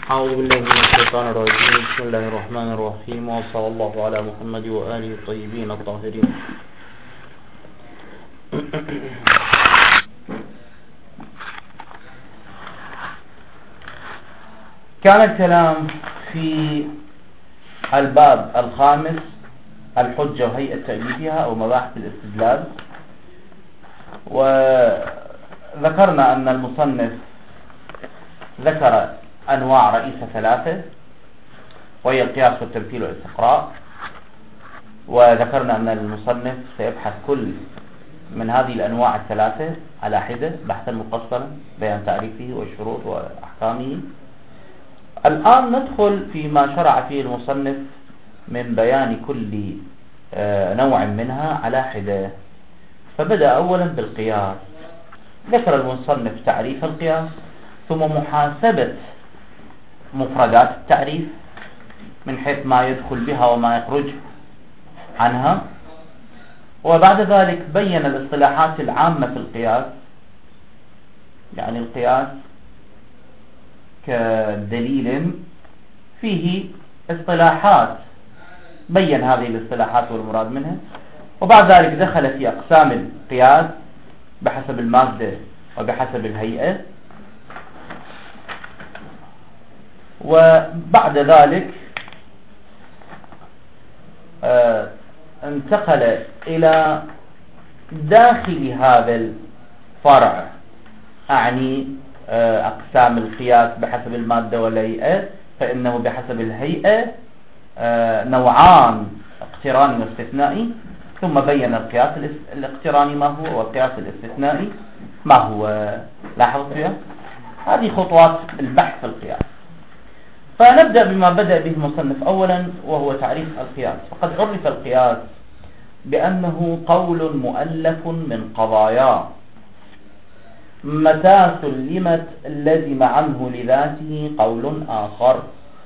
أعوذ بالله من الشيطان الرجيم. بسم الله الرحمن الرحيم، وصلى الله على محمد وآله الطيبين الطاهرين. كان الكلام في الباب الخامس، الحجة وهيئة تأليفها أو مباحث الاستدلال، وذكرنا أن المصنف ذكر أنواع رئيسة ثلاثة، وهي القياس والتمثيل والاستقراء. وذكرنا أن المصنف سيبحث كل من هذه الأنواع الثلاثة على حدة بحثا مفصلا، بيان تعريفه والشروط وأحكامه. الآن ندخل فيما شرع فيه المصنف من بيان كل نوع منها على حدة. فبدأ أولا بالقياس. ذكر المصنف تعريف القياس، ثم محاسبة مفردات التعريف من حيث ما يدخل بها وما يخرج عنها، وبعد ذلك بين الاصطلاحات العامة في القياس، يعني القياس كدليل فيه اصطلاحات، بين هذه الاصطلاحات والمراد منها. وبعد ذلك دخل في أقسام القياس بحسب المادة وبحسب الهيئة. وبعد ذلك انتقل إلى داخل هذا الفرع، أعني أقسام القياس بحسب المادة والهيئة، فإنه بحسب الهيئة نوعان، اقتراني واستثنائي. ثم بين القياس الاقتراني ما هو، والقياس الاستثنائي ما هو. لاحظت فيها هذه خطوات البحث في القياس. فنبدأ بما بدأ به المصنف أولا، وهو تعريف القياس. فقد عرف القياس بأنه قول مؤلف من قضايا متى سلمت لزم عنه لذاته قول آخر.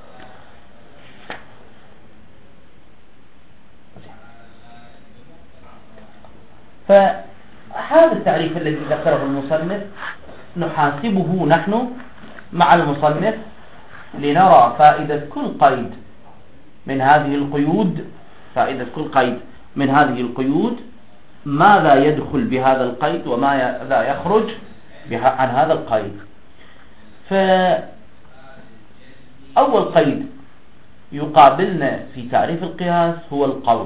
فهذا التعريف الذي ذكره المصنف نحاسبه نحن مع المصنف لنرى فائدة كل قيد من هذه القيود، فائدة كل قيد من هذه القيود، ماذا يدخل بهذا القيد وماذا يخرج عن هذا القيد. فأول قيد يقابلنا في تعريف القياس هو القول.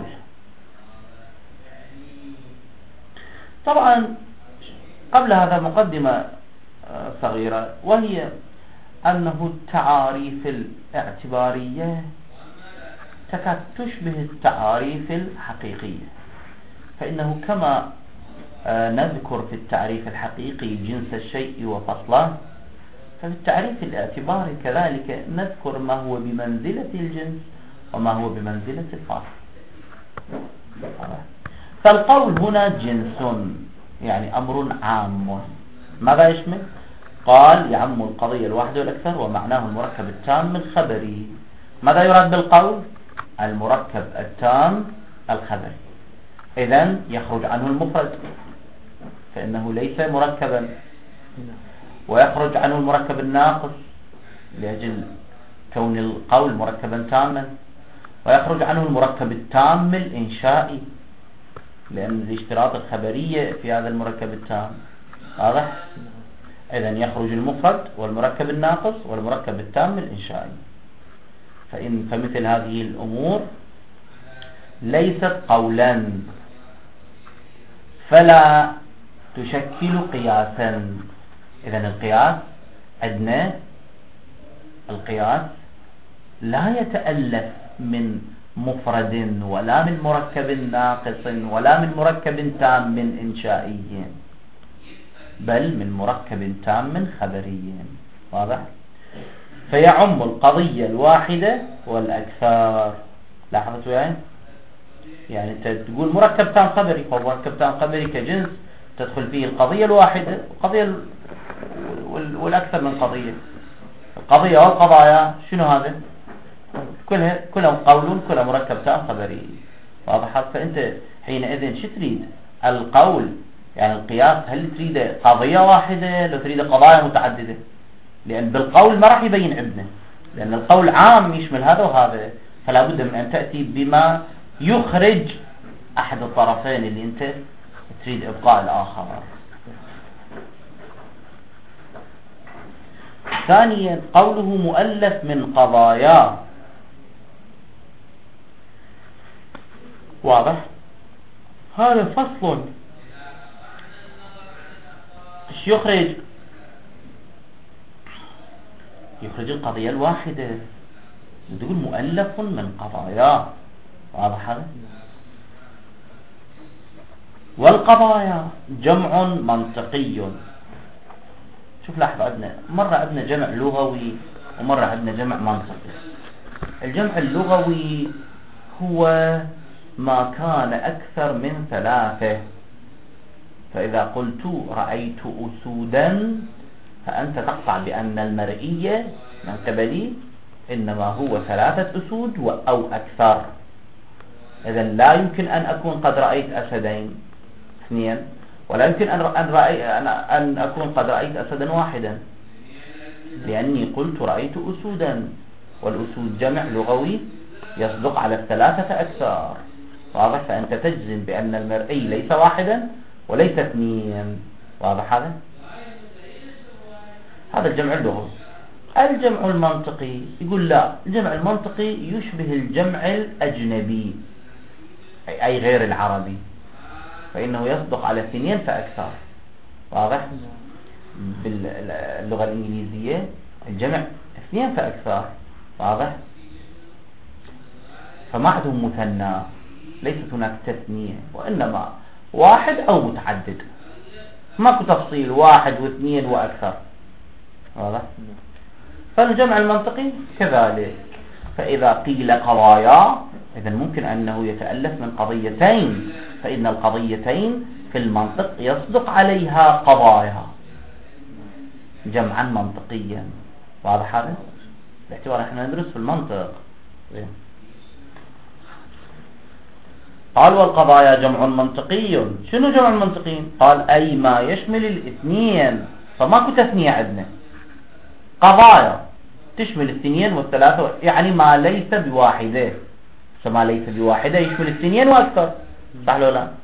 طبعا قبل هذا مقدمة صغيرة، وهي أنه التعاريف الاعتبارية تكاد تشبه التعاريف الحقيقية. فإنه كما نذكر في التعريف الحقيقي جنس الشيء وفصله، ففي التعريف الاعتباري كذلك نذكر ما هو بمنزلة الجنس وما هو بمنزلة الفصل. فالقول هنا جنس، يعني أمر عام. ماذا يشمل؟ قال يعم القضية الواحدة والأكثر، ومعناه المركب التام الخبري. ماذا يراد بالقول؟ المركب التام الخبري. إذن يخرج عنه المفرد فإنه ليس مركبا، ويخرج عنه المركب الناقص لأجل كون القول مركبا تاما، ويخرج عنه المركب التام الإنشائي لأن الاشتراط الخبرية في هذا المركب التام. واضح؟ إذن يخرج المفرد والمركب الناقص والمركب التام الإنشائي. فمثل هذه الأمور ليست قولا، فلا تشكل قياسا. إذن القياس عندنا، القياس لا يتألف من مفرد ولا من مركب ناقص ولا من مركب تام إنشائي، بل من مركب تام خبري. واضح؟ فيعم القضية الواحدة والأكثر. لاحظتوا يعني أنت تقول مركب تام خبري، فمركب تام خبري كجنس تدخل فيه القضية الواحدة والقضية والأكثر من قضية. القضية والقضايا شنو هذا؟ كلهم قول، كلهم مركب تام خبري. واضح؟ فأنت حينئذ شو تريد؟ القول يعني القياس، هل تريد قضية واحدة لو تريد قضايا متعددة؟ لأن بالقول ما راح يبين عندنا. لأن القول عام يشمل هذا وهذا، فلا بد من أن تأتي بما يخرج أحد الطرفين اللي أنت تريد إبقاء الآخر. ثانيا قوله مؤلف من قضايا، واضح؟ هذا فصل ايش يخرج القضية الواحدة، تقول مؤلف من قضايا، واضح هذا؟ والقضايا جمع منطقي. شوف لاحظ، مرة عندنا جمع لغوي ومرة عندنا جمع منطقي. الجمع اللغوي هو ما كان أكثر من 3، فإذا قلت رأيت أسودا فأنت تقطع بأن المرئية من قبلي إنما هو 3 أسود أو أكثر. إذا لا يمكن أن أكون قد رأيت أسدين 2، ولا يمكن أن أكون قد رأيت أسدا واحدا، لأني قلت رأيت أسودا، والأسود جمع لغوي يصدق على 3 فأكثر، واضح؟ فأنت تجزم بأن المرئي ليس واحدا وليس 2، واضح هذا؟ هذا الجمع اللغوي. الجمع المنطقي يقول لا، الجمع المنطقي يشبه الجمع الأجنبي أي غير العربي، فإنه يصدق على 2 فأكثر، واضح؟ باللغة الإنجليزية الجمع 2 فأكثر، واضح؟ فما عندهم مثنى، ليست هناك تثنية، وإنما 1 أو متعدد، ماكو تفصيل 1 و2 وأكثر، واضح؟ فالجمع المنطقي كذلك. فإذا قيل قضايا إذن ممكن أنه يتألف من قضيتين، فإن القضيتين في المنطق يصدق عليها قضايا جمعا منطقيا، واضح هذا؟ باعتبار احنا ندرس في المنطق. قال والقضايا جمع منطقي. شنو جمع منطقي؟ قال أي ما يشمل 2، فماكو تثنية عندنا، قضايا تشمل 2 و3، يعني ما ليس بواحدة، فما ليس بواحدة يشمل 2 وأكثر، صح ولا لا؟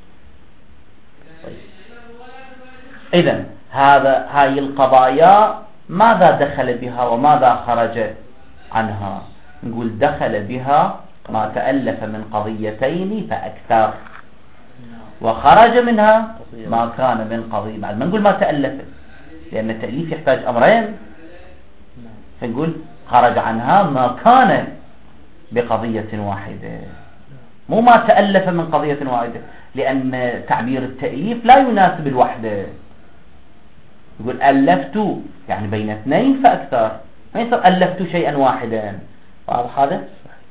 إذن هاي القضايا ماذا دخل بها وماذا خرج عنها؟ نقول دخل بها ما تألف من قضيتين فأكثر، وخرج منها ما كان من قضية. ما نقول ما تألف، لأن التأليف يحتاج أمرين، فنقول خرج عنها ما كان بقضية واحدة، مو ما تألف من قضية واحدة، لأن تعبير التأليف لا يناسب الوحدة. يقول ألفت يعني بين 2 فأكثر، ما يصير ألفت شيئا واحدا، واضح هذا؟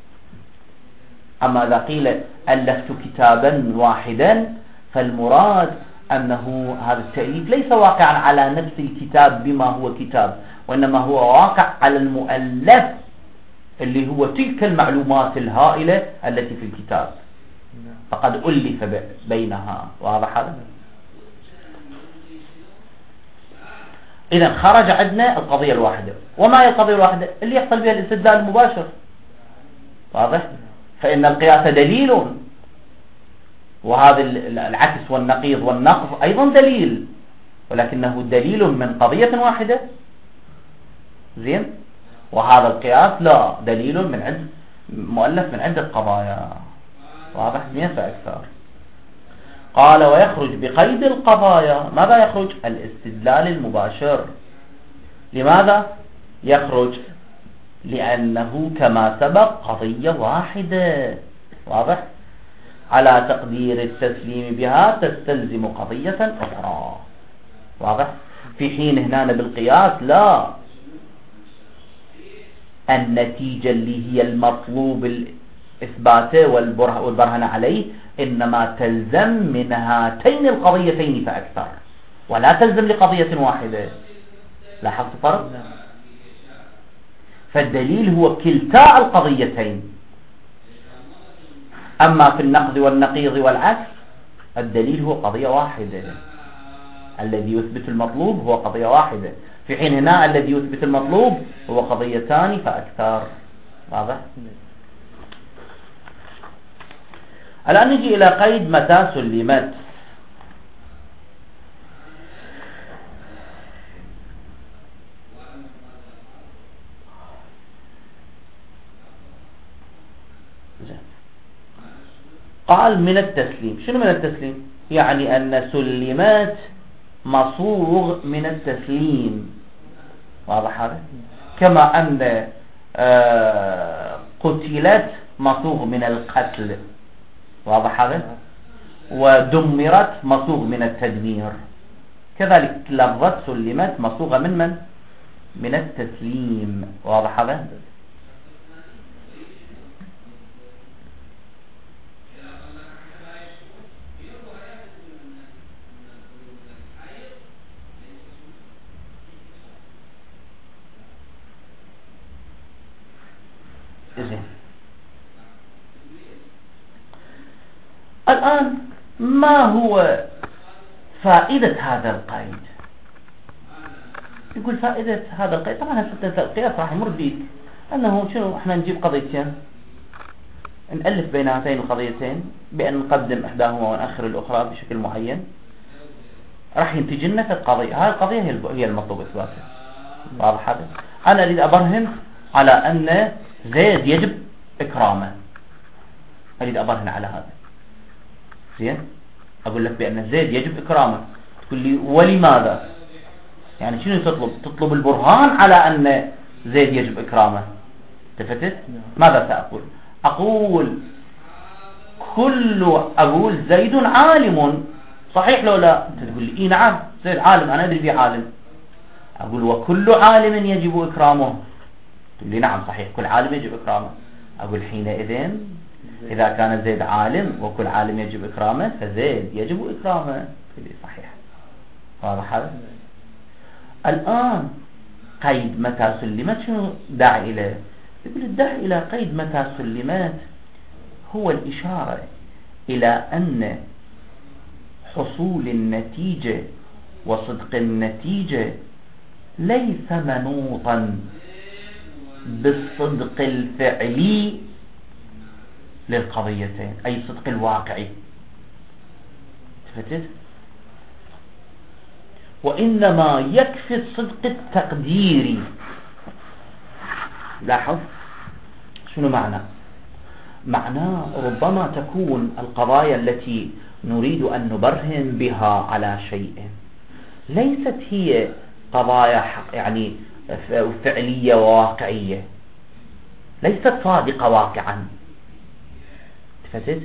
أما إذا قيل ألفت كتابا واحدا فالمراد أنه هذا التأليف ليس واقعا على نفس الكتاب بما هو كتاب، وإنما هو واقع على المؤلف اللي هو تلك المعلومات الهائلة التي في الكتاب، فقد ألف بينها، واضح هذا؟ إذن خرج عندنا القضية الواحدة. وما هي القضية الواحدة؟ اللي يحصل بها الاستدلال المباشر، واضح؟ فإن القياس دليل، وهذا العكس والنقيض والنقض أيضا دليل، ولكنه دليل من قضية واحدة، زين؟ وهذا القياس لا، دليل من عند مؤلف من عدة قضايا، واضح؟ 2 فأكثر. قال ويخرج بقيد القضايا. ماذا يخرج؟ الاستدلال المباشر. لماذا يخرج؟ لأنه كما سبق قضية واحدة، واضح؟ على تقدير التسليم بها تستلزم قضية أخرى، واضح؟ في حين هنا بالقياس لا، النتيجة اللي هي المطلوب إثباته والبرهن عليه إنما تلزم من هاتين القضيتين فأكثر، ولا تلزم لقضية واحدة. لاحظت الفرق؟ فالدليل هو كلتا القضيتين. أما في النقض والنقيض والعكس الدليل هو قضية واحدة، الذي يثبت المطلوب هو قضية واحدة، في حين هنا الذي يثبت المطلوب هو قضيتان فأكثر. واضح؟ الآن نجي إلى قيد متى سلمت. قال من التسليم. شنو من التسليم؟ يعني أن سلمت مصوغ من التسليم. واضح هذا؟ كما أن قتلت مصوغ من القتل. واضح هذا؟ ودمرت مصوغ من التدمير. كذلك لفظة سلمت مصوغة من التسليم. واضح هذا؟ الآن ما هو فائدة هذا القيد؟ يقول فائدة هذا القيد، طبعا القياس راح يمر بيك أنه شنو، احنا نجيب قضيتين نألف بين هاتين القضيتين بأن نقدم إحداهما ونأخر الأخرى بشكل معين، راح ينتج لنا في القضية. هذه القضية هي المطلوب إثباتها. واضح هذا؟ أنا أريد أبرهن على أن زيد يجب إكرامه، أريد أبرهن على هذا. زين، أقول لك بأن زيد يجب إكرامه، تقول لي ولماذا؟ يعني شنو تطلب البرهان على أن زيد يجب إكرامه. تفتت؟ ماذا سأقول؟ أقول أقول زيد عالم، صحيح لو لا؟ أنت تقول لي إيه نعم زيد عالم، أنا أدري به عالم. أقول وكل عالم يجب إكرامه، تقول لي نعم صحيح كل عالم يجب إكرامه. أقول حينئذ إذا كان زيد عالم وكل عالم يجب إكرامه فزيد يجب إكرامه. تقول لي صحيح. واضح هذا؟ الآن قيد متى سلمت شنو داعي إليه؟ يقول الداعي إلى قيد متى سلمت هو الإشارة إلى أن حصول النتيجة وصدق النتيجة ليس منوطا بالصدق الفعلي للقضيتين، أي صدق الواقعي. تفتت؟ وإنما يكفي الصدق التقديري. لاحظ شنو معناه ربما تكون القضايا التي نريد أن نبرهن بها على شيء ليست هي قضايا يعني فعلية وواقعية، ليست صادقة واقعا. تفتت؟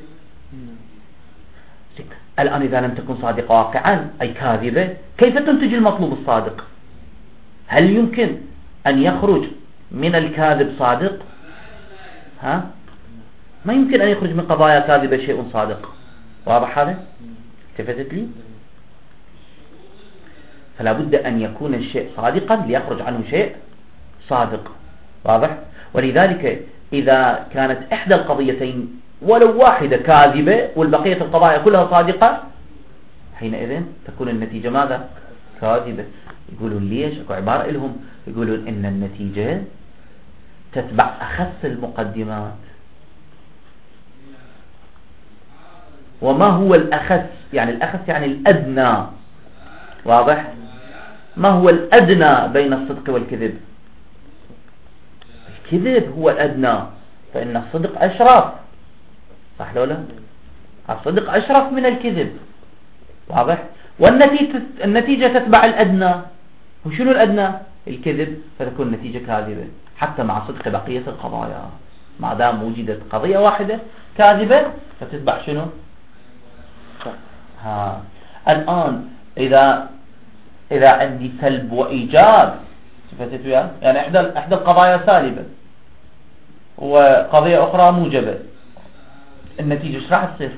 الآن إذا لم تكن صادقة واقعا أي كاذبة، كيف تنتج المطلوب الصادق؟ هل يمكن أن يخرج من الكاذب صادق؟ ما يمكن أن يخرج من قضايا كاذبة شيء صادق. واضح هذا؟ تفتت لي؟ فلا بد أن يكون الشيء صادقا ليخرج عنه شيء صادق. واضح؟ ولذلك إذا كانت إحدى القضيتين ولو واحدة كاذبة والبقية القضايا كلها صادقة، حينئذ تكون النتيجة ماذا؟ كاذبة. يقولون ليش؟ أكو عبارة لهم، يقولون إن النتيجة تتبع أخس المقدمات. وما هو الأخس؟ يعني الأخس يعني الأدنى. واضح؟ ما هو الأدنى بين الصدق والكذب؟ الكذب هو الأدنى، فإن الصدق أشرف. صح لو لا؟ الصدق أشرف من الكذب. واضح؟ والنتيجة تتبع الأدنى. وشنو الأدنى؟ الكذب، فتكون النتيجة كاذبة حتى مع صدق بقية القضايا. ما دام وجدت قضية واحدة كاذبة فتتبع شنو؟ الآن إذا عندي سلب وإيجاب، يعني إحدى القضايا سالبة وقضية أخرى موجبة، النتيجة ايش راح تصير؟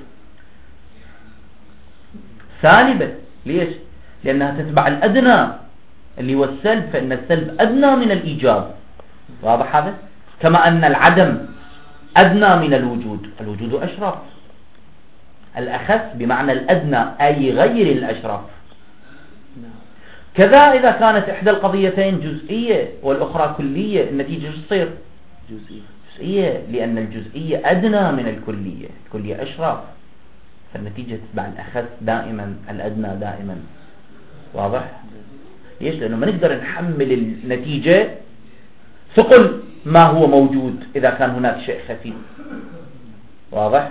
سالبة. ليش؟ لأنها تتبع الأدنى اللي هو السلب، فإن السلب أدنى من الإيجاب. واضح هذا؟ كما أن العدم أدنى من الوجود، الوجود أشرف. الأخس بمعنى الأدنى أي غير الأشرف. كذا إذا كانت إحدى القضيتين جزئية والأخرى كلية، النتيجة شو تصير؟ جزئية، لأن الجزئية أدنى من الكلية، الكلية أشرف، فالنتيجة تتبع الأخذ دائما، الأدنى دائما. واضح؟ ليش؟ لأنه ما نقدر نحمل النتيجة ثقل ما هو موجود إذا كان هناك شيء خفيف. واضح؟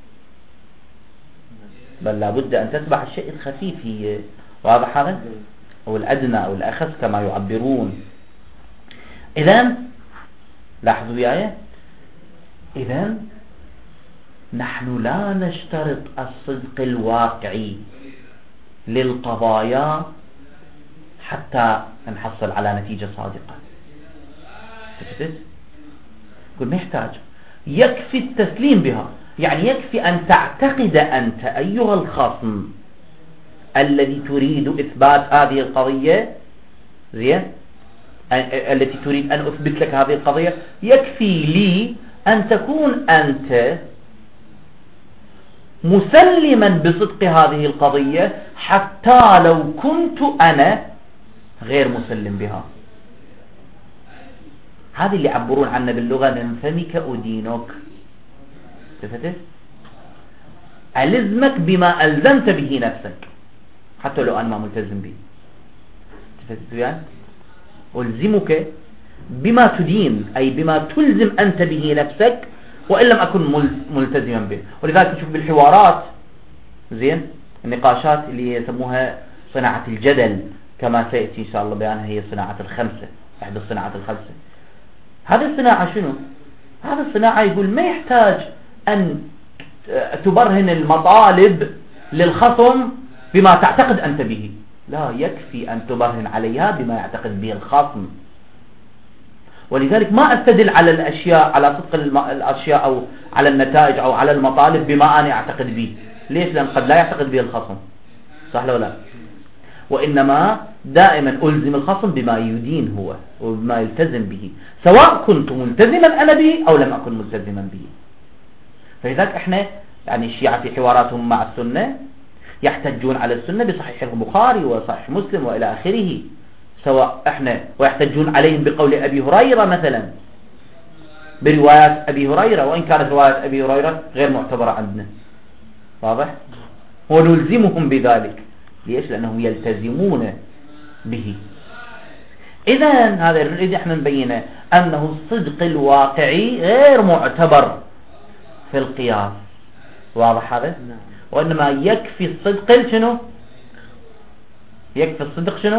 بل لابد أن تتبع الشيء الخفيف هي. واضح هذا؟ أو الأدنى أو الأخذ كما يعبرون. إذن لاحظوا وياي، إذن نحن لا نشترط الصدق الواقعي للقضايا حتى نحصل على نتيجة صادقة. تفتت؟ قل ما يحتاج، يكفي التسليم بها. يعني يكفي أن تعتقد أنت أيها الخصم الذي تريد إثبات هذه القضية، زين، التي تريد أن أثبت لك هذه القضية، يكفي لي أن تكون أنت مسلما بصدق هذه القضية حتى لو كنت أنا غير مسلم بها. هذه اللي يعبرون عنه باللغة من فمك أدينك. تفتت؟ ألزمك بما ألزمت به نفسك حتى لو أنا ما ملتزم به. تفتت يعني؟ ألزمك بما تدين، أي بما تلزم أنت به نفسك وإن لم أكن ملتزما به. ولذلك نشوف بالحوارات، زين، النقاشات اللي يسموها صناعة الجدل كما سيأتي إن شاء الله بيانها، هي صناعة الخمسة، إحدى الصناعات الخمسة. هذه الصناعة شنو؟ هذه الصناعة يقول ما يحتاج أن تبرهن المطالب للخصم بما تعتقد أنت به، لا، يكفي أن تبرهن عليها بما يعتقد به الخصم. ولذلك ما أستدل على الأشياء، على صدق الأشياء أو على النتائج أو على المطالب بما أنا أعتقد به. ليش؟ لأن قد لا يعتقد به الخصم، صح ولا لا؟ وإنما دائما ألزم الخصم بما يدين هو وبما يلتزم به، سواء كنت ملتزما أنا به أو لم أكن ملتزما به. فلذلك احنا يعني الشيعة في حواراتهم مع السنة يحتجون على السنة بصحيح البخاري وصحيح مسلم وإلى آخره، سواء احنا، ويحتجون عليهم بقول أبي هريرة مثلا، بروايات أبي هريرة، وإن كانت روايات أبي هريرة غير معتبرة عندنا. واضح؟ ونلزمهم بذلك. ليش؟ لأنهم يلتزمون به. إذن هذا نريد احنا نبينه أنه الصدق الواقعي غير معتبر في القياس. واضح هذا؟ وإنما يكفي الصدق شنو؟ يكفي الصدق شنو؟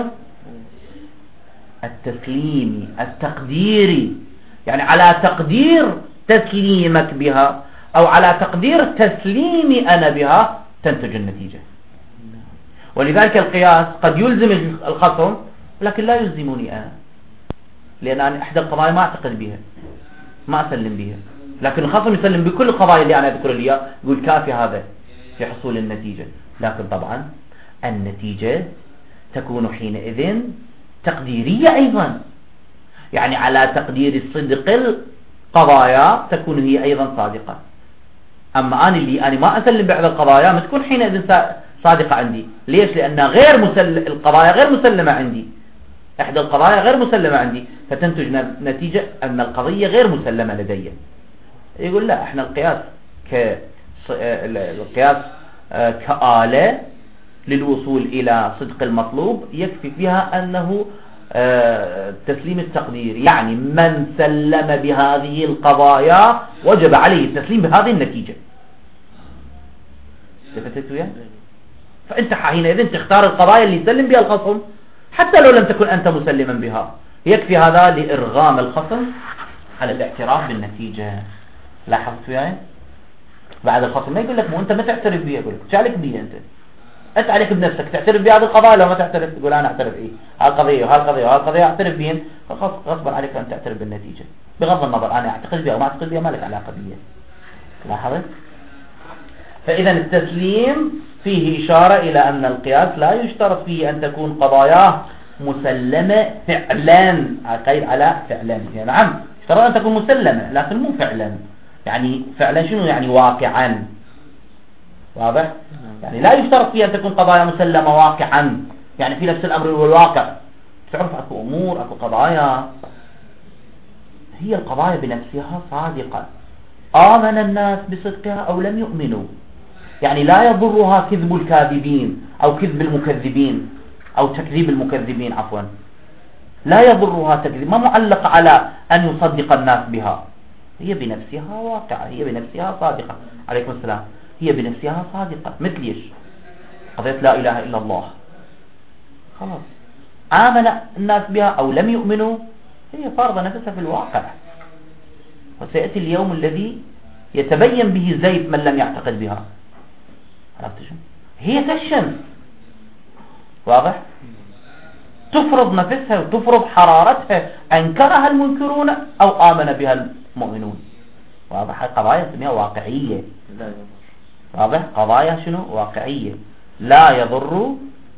التسليمي التقديري، يعني على تقدير تسليمك بها أو على تقدير تسليمي أنا بها تنتج النتيجة. ولذلك القياس قد يلزم الخصم لكن لا يلزمني أنا، لأن أنا إحدى القضايا ما أعتقد بها، ما أسلم بها، لكن الخصم يسلم بكل القضايا اللي أنا أذكر لي، يقول كافي هذا في حصول النتيجة. لكن طبعا النتيجة تكون حينئذ تقديرية أيضا، يعني على تقدير الصدق القضايا تكون هي أيضا صادقة. أما أنا ما أسلم بعض القضايا ما تكون حينئذ صادقة عندي. ليش؟ لأن القضايا غير مسلمة عندي، إحدى القضايا غير مسلمة عندي، فتنتج نتيجة أن القضية غير مسلمة لدي. يقول لا، احنا القياس كآلة للوصول إلى صدق المطلوب يكفي فيها أنه تسليم التقدير، يعني من سلم بهذه القضايا وجب عليه التسليم بهذه النتيجة. تفتت وياه؟ فأنت حينئذ تختار القضايا اللي يسلم بها الخصم حتى لو لم تكن أنت مسلما بها. يكفي هذا لإرغام الخصم على الاعتراف بالنتيجة. لاحظت وياي؟ بعد الخصم ما يقول لك مو أنت ما تعترف بها، يقول لك شالك بي أنت عليك بنفسك تعترف بهذه القضايا. لو ما تعترف تقول أنا أعترف إيه، هالقضية وهالقضية وهالقضية أعترف بهن، غصبا عليك أن تعترف بالنتيجة بغض النظر أنا أعتقد بها أو ما أعتقد بها، ما لك علاقة بها. لاحظت؟ فإذا التسليم فيه إشارة إلى أن القياس لا يشترط فيه أن تكون قضاياه مسلمة فعلا، قيد على فعلا. يعني نعم يشترط أن تكون مسلمة لكن مو فعلا. يعني فعلا شنو؟ يعني واقعا. واضح؟ يعني لا يشترط فيها أن تكون قضايا مسلمة واقعا، يعني في نفس الأمر والواقع. تعرف أكو أمور، أكو قضايا هي القضايا بنفسها صادقة، آمن الناس بصدقها أو لم يؤمنوا، يعني لا يضرها كذب الكاذبين أو كذب المكذبين أو تكذيب المكذبين عفوا، لا يضرها تكذيب، ما معلق على أن يصدق الناس بها، هي بنفسها واقعة، هي بنفسها صادقة. عليكم السلام. هي بنفسها صادقة. مثل ايش؟ قضية لا إله إلا الله، خلاص آمن الناس بها أو لم يؤمنوا، هي فارضة نفسها في الواقع، وسيأتي اليوم الذي يتبين به زيف من لم يعتقد بها. عرفت شو؟ هي كالشمس، واضح؟ تفرض نفسها وتفرض حرارتها، أنكرها المنكرون أو آمن بها المؤمنون. واضح؟ قضايا اسمها واقعية، واضح؟ قضايا شنو؟ واقعية، لا يضر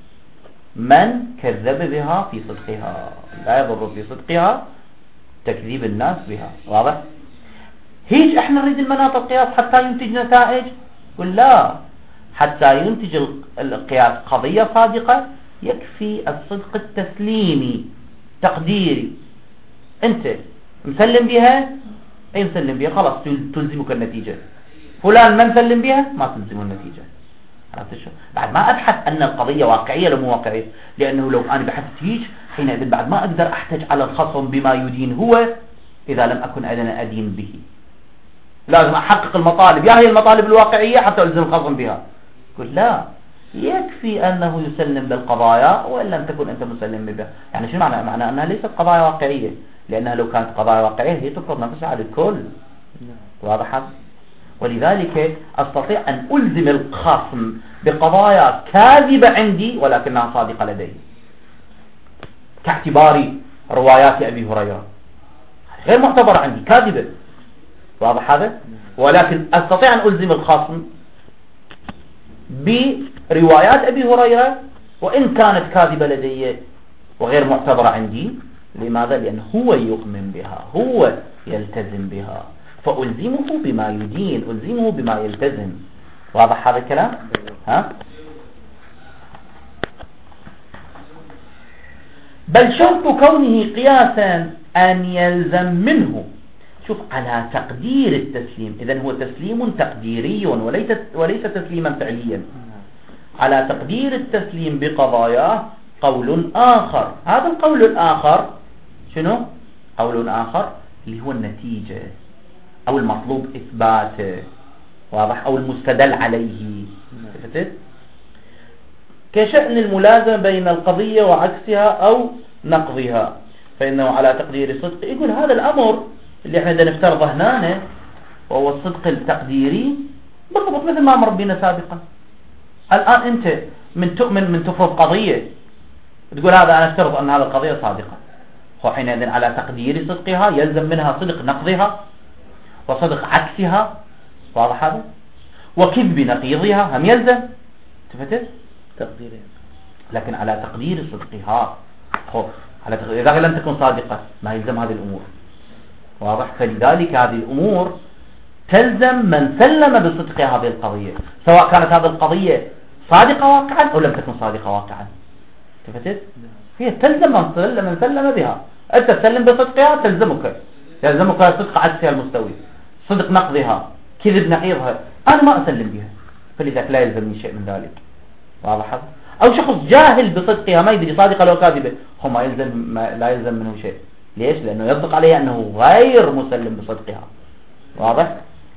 من كذب بها في صدقها، لا يضر في صدقها تكذيب الناس بها. واضح؟ هيج احنا نريد المناط القياس حتى ينتج نتائج، ولا حتى ينتج القياس قضية صادقة يكفي الصدق التسليمي تقديري، انت مسلم بها، اي مسلم بها، خلاص تلزمك النتيجة. فلان ما مسلم بها ما تلزمه النتيجة. عرفت شو؟ بعد ما ابحث ان القضية واقعية ولا مو واقعية، لانه لو انا بحثت هيك حينئذ بعد ما اقدر احتج على الخصم بما يدين هو اذا لم اكن انا ادين به. لازم احقق المطالب، يا هي المطالب الواقعية حتى الزم الخصم بها. قل لا، يكفي انه يسلم بالقضايا وان لم تكن انت مسلم بها. يعني شو معنى انها ليست قضايا واقعية؟ لانها لو كانت قضايا واقعية هي تفرض نفسها على الكل. واضح؟ ولذلك أستطيع أن ألزم الخصم بقضايا كاذبة عندي ولكنها صادقة لديه، كاعتبار روايات أبي هريرة غير معتبرة عندي، كاذبة. واضح هذا؟ ولكن أستطيع أن ألزم الخصم بروايات أبي هريرة وإن كانت كاذبة لدي وغير معتبرة عندي. لماذا؟ لأنه هو يؤمن بها، هو يلتزم بها، فألزمه بما يدين، ألزمه بما يلتزم. واضح هذا الكلام؟ ها؟ بل شرط كونه قياسا أن يلزم منه، شوف، على تقدير التسليم. إذن هو تسليم تقديري وليس تسليما فعليا. على تقدير التسليم بقضاياه قول آخر. هذا القول الآخر شنو؟ قول آخر اللي هو النتيجة أو المطلوب إثباته، واضح؟ أو المستدل عليه. فهمت؟ كشأن الملازمة بين القضية وعكسها أو نقضها، فإنه على تقدير الصدق. يقول هذا الأمر اللي احنا بدنا نفترضه هنا وهو الصدق التقديري بالضبط مثل ما مر بنا سابقا. الآن أنت من تؤمن من تفرض قضية تقول هذا أنا افترض أن هذه القضية صادقة، وحينئذ على تقدير صدقها يلزم منها صدق نقضها وصدق عكسها. واضح هذا؟ وكذب نقيضها هم يلزم. تفتت تقديرين، لكن على تقدير صدقها. على تقدير إذا لم تكن صادقة ما يلزم هذه الأمور. واضح؟ فلذلك هذه الأمور تلزم من سلم بصدق هذه القضية، سواء كانت هذه القضية صادقة واقعا أو لم تكن صادقة واقعا. تفتت؟ هي تلزم من سلم بها. أنت تسلم بصدقها يلزمك صدق عكسها المستوي، صدق نقضها، كذب نقيضها. أنا ما أسلم بها، فلذلك لا يلزمني شيء من ذلك. واضح هذا؟ أو شخص جاهل بصدقها ما يدري صادقة لو كاذبة، هو لا يلزم منه شيء. ليش؟ لأنه يصدق عليها أنه غير مسلم بصدقها. واضح؟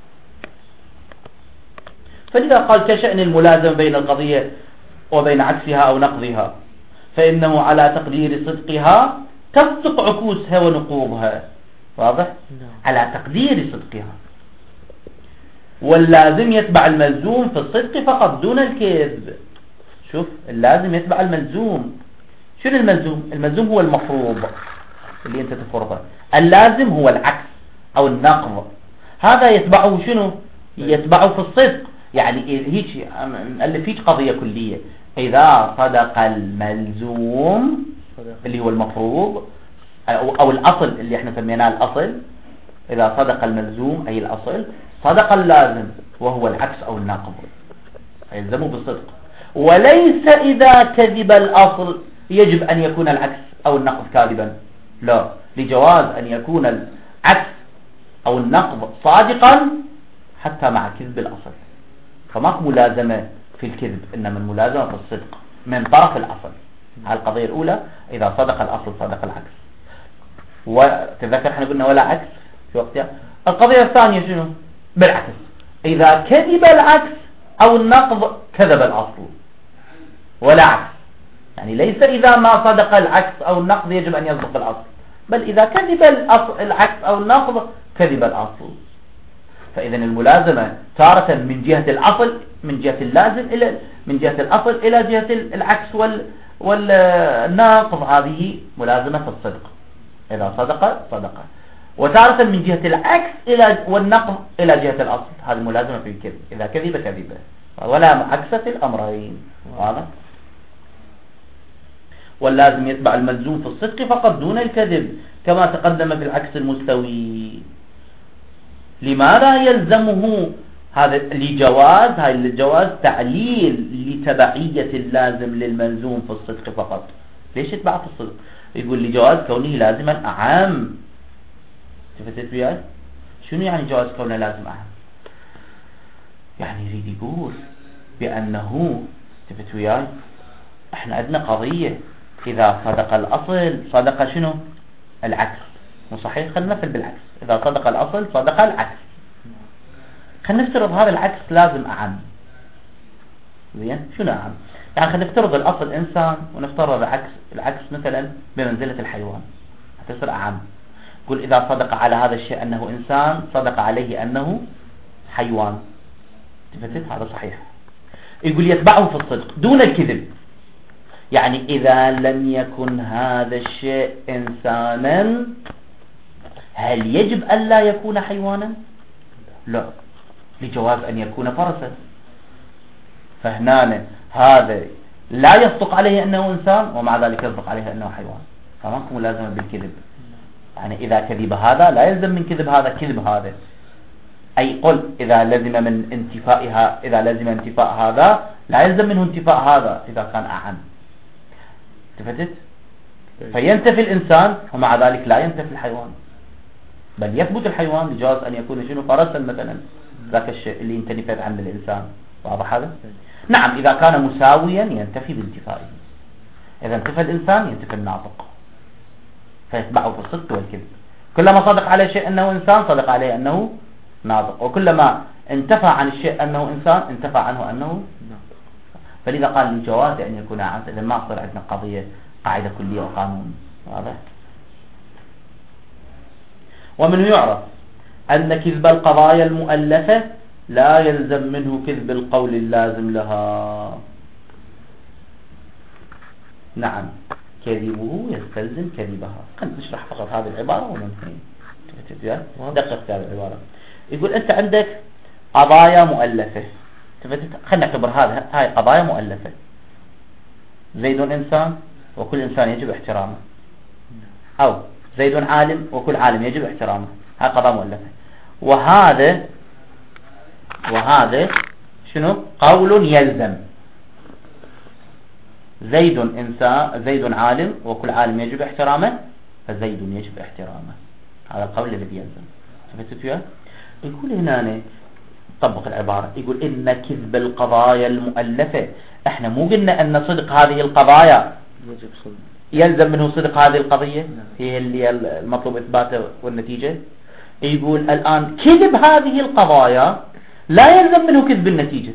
فلذا قال كشأن الملازم بين القضية وبين عكسها أو نقضها، فإنه على تقدير صدقها تصدق عكوسها ونقوضها. واضح؟ على تقدير صدقها. واللازم يتبع الملزوم في الصدق فقط دون الكذب. شوف، اللازم يتبع الملزوم. شنو الملزوم؟ الملزوم هو المفروض اللي انت تفرضه، اللازم هو العكس أو النقض. هذا يتبعه شنو؟ يتبعه في الصدق. يعني هيك نألف هيك قضية كلية: إذا صدق الملزوم اللي هو المفروض أو الأصل اللي احنا سميناه الأصل، إذا صدق الملزوم أي الأصل، صدق اللازم وهو العكس أو الناقض، يلزمه بالصدق. وليس إذا كذب الأصل يجب أن يكون العكس أو النقض كاذبا، لا، لجواز أن يكون العكس أو النقض صادقا حتى مع كذب الأصل. فماك ملازمة في الكذب، إنما الملازمة في الصدق من طرف الأصل. على القضية الأولى إذا صدق الأصل صدق العكس، وتذكر احنا قلنا ولا عكس في وقتها. القضية الثانية شنو؟ بالعكس، إذا كذب العكس أو النقض كذب الأصل ولا عكس. يعني ليس إذا ما صدق العكس أو النقض يجب أن يصدق الأصل، بل إذا كذب العكس أو النقض كذب الأصل. فإذا الملازمة تارة من جهة الأصل، من جهة اللازم إلى من جهة الأصل إلى جهة العكس والناقض، هذه ملازمة في الصدق إذا صدق صدق، وتارة من جهة العكس إلى والنقض إلى جهة الأصل، هذه ملازمة في الكذب إذا كذب كذب، ولا عكس في الأمرين. واضح؟ واللازم يتبع الملزوم في الصدق فقط دون الكذب كما تقدم في العكس المستوي. لماذا يلزمه هذا؟ لجواز تعليل لتبعية اللازم للملزوم في الصدق فقط. ليش يتبع في الصدق؟ يقول لجواز كونه لازما أعم. تفتت وياي؟ شنو يعني جواز كونه لازم أعم؟ يعني يريد يقول بأنه، تفتت وياي، احنا عندنا قضية إذا صدق الأصل صدق شنو؟ العكس، مو صحيح؟ خلينا نفل بالعكس، إذا صدق الأصل صدق العكس. خلينا نفترض هذا العكس لازم أعم. زين؟ شنو أعم؟ يعني خلينا نفترض الأصل إنسان ونفترض العكس مثلا بمنزلة الحيوان، هتصير أعم. قل إذا صدق على هذا الشيء أنه إنسان صدق عليه أنه حيوان. تفتت؟ هذا صحيح. يقول يتبعه في الصدق دون الكذب. يعني إذا لم يكن هذا الشيء إنسانا هل يجب أن لا يكون حيوانا؟ لا، لجواز أن يكون فرسا. فهنا هذا لا يصدق عليه أنه إنسان ومع ذلك يصدق عليه أنه حيوان، فماكو ملازمة بالكذب. يعني إذا كذب هذا لا يلزم من كذب هذا كذب هذا. أي قل إذا لزم من انتفائها، إذا لزم انتفاء هذا لا يلزم منه انتفاء هذا إذا كان أعم. تفتت؟ فينتفي الإنسان ومع ذلك لا ينتفي الحيوان، بل يثبت الحيوان لجواز أن يكون شنو؟ فرسا مثلا، ذاك الشيء اللي ينتفي عنه الإنسان. واضح هذا؟ نعم، إذا كان مساويا ينتفي بانتفائه. إذا انتفى الإنسان ينتفي الناطق، فيتبعه في الصدق والكذب. كلما صدق عليه شيء أنه إنسان صدق عليه أنه ناطق، وكلما انتفى عن الشيء أنه إنسان انتفى عنه أنه ناطق. فلذا قال لجواز أن يكون عام، إذا ما صار عندنا قضية قاعدة كلية وقانون. واضح؟ ومنه يعرف أن كذب القضايا المؤلفة لا يلزم منه كذب القول اللازم لها. نعم، كذبه يستلزم كذبها. خلينا نشرح فقط هذه العبارة وننتهي. دقق في هذه العبارة. يقول أنت عندك قضايا مؤلفة، خلينا نعتبر هاي قضايا مؤلفة. زيد إنسان وكل إنسان يجب احترامه، أو زيد عالم وكل عالم يجب احترامه. هاي قضايا مؤلفة. وهذا شنو؟ قول يلزم. زيد عالم وكل عالم يجب احترامه، فزيد يجب احترامه. هذا القول الذي يلزم. فهمتوا فيها؟ يقول هنا طبق العبارة، يقول إن كذب القضايا المؤلفة، احنا مو قلنا أن صدق هذه القضايا يلزم منه صدق هذه القضية، هي اللي المطلوب إثباته والنتيجة. يقول الآن كذب هذه القضايا لا يلزم منه كذب النتيجة.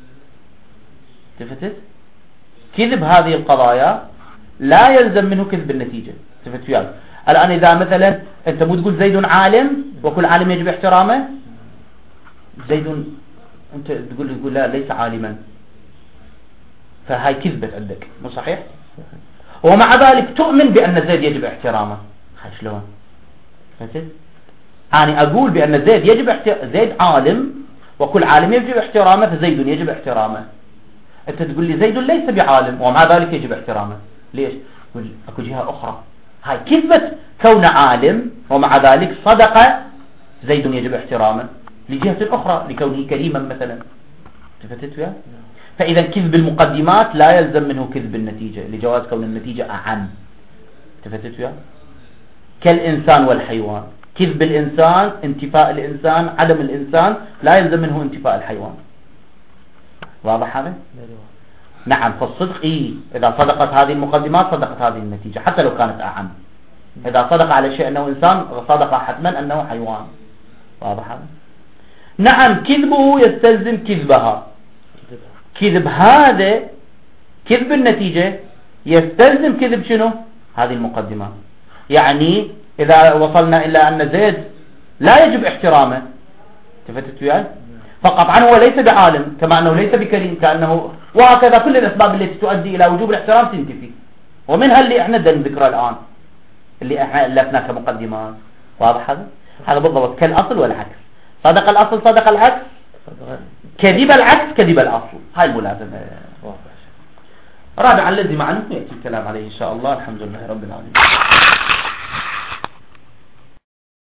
تفتت؟ كذب هذه القضايا لا يلزم منه كذب النتيجة. تفتت فيها؟ الآن إذا مثلا أنت مو تقول زيد عالم وكل عالم يجب احترامه، زيد أنت تقول لا ليس عالما، فهاي كذبت عندك، مو صحيح؟ ومع ذلك تؤمن بأن زيد يجب احترامه. هاي شلون؟ فهمت؟ أنا أقول بأن زيد يجب زيد عالم وكل عالم يجب احترامه، فزيد يجب احترامه. أنت تقول لي زيد ليس بعالم ومع ذلك يجب احترامه. ليش؟ تقول أكو جهة أخرى، هاي كذبت كون عالم ومع ذلك صدق زيد يجب احترامه لجهة أخرى لكونه كريما مثلا. تفتت فيها؟ فإذا كذب المقدمات لا يلزم منه كذب النتيجة لجواز كون النتيجة أعم. التفتت وياه؟ كالإنسان والحيوان، كذب الإنسان، انتفاء الإنسان، عدم الإنسان لا يلزم منه انتفاء الحيوان. واضح هذا؟ نعم. فالصدق إذا صدقت هذه المقدمات صدقت هذه النتيجة حتى لو كانت أعم. إذا صدق على شيء أنه إنسان صدق حتما أنه حيوان. واضح هذا؟ نعم. كذبه يستلزم كذبها. كذب هذا كذب النتيجة يستلزم كذب شنو؟ هذه المقدمات. يعني إذا وصلنا إلى أن زيد لا يجب احترامه، تفتت وياي؟ فقطعا هو ليس بعالم كما أنه ليس بكريم كأنه، وهكذا كل الأسباب التي تؤدي إلى وجوب الاحترام تنتفي، ومنها اللي احنا ذكرها الآن اللي احنا ألفنا كمقدمات. واضح هذا؟ هذا بالضبط كالأصل والعكس. صدق الأصل صدق العكس، كذب العكس كذب الأصل. هاي الملازمة. رابعا الذي معلوم يأتي الكلام عليه إن شاء الله. الحمد لله رب العالمين.